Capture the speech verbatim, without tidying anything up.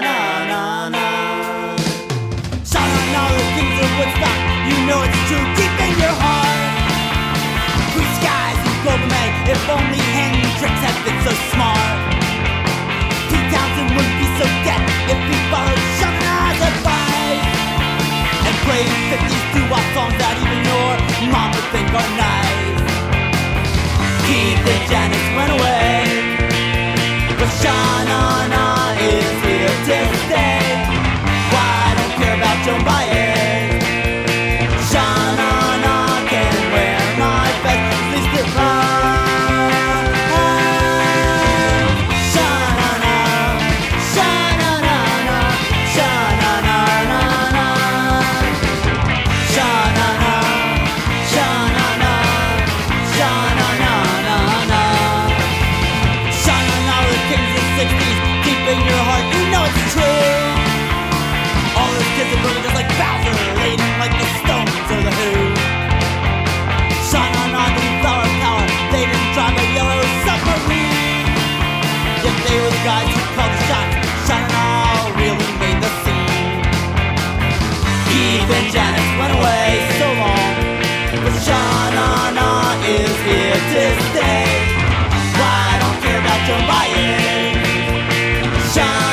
Sha-na-na-na-na. Sha-na-na, the kings of Woodstock, you know it's true deep in your heart. Blue skies and golden May, if only Hendrix had been so smart. Pete Townsend wouldn't be so dead if he followed Sha-na-na's advice and played fifties doo-wop songs that even your mom would think are nice. Keith and Janis went away, but Sha-na-na is here to stay. Why I don't care about Joan Baez. Sha-na-na can wear my best, at least it runs. Sha-na-na, Sha-na-na-na, Sha-na-na-na-na. Sha-na-na, Sha-na-na, Sha-na-na-na-na. Sha-na-na, the kings of sixties, deep in your heart, you know it's true. All those kids are moving just like Bowser, Aiden like the Stones or the Who. Sha-na-na didn't flower power, they didn't drive a yellow submarine. Yet they were the guys who called the shots. Sha-na-na really made the scene. Keith and Janis went away so long, but Sha-na-na is here to stay. Why I don't care about Joan Baez. Sha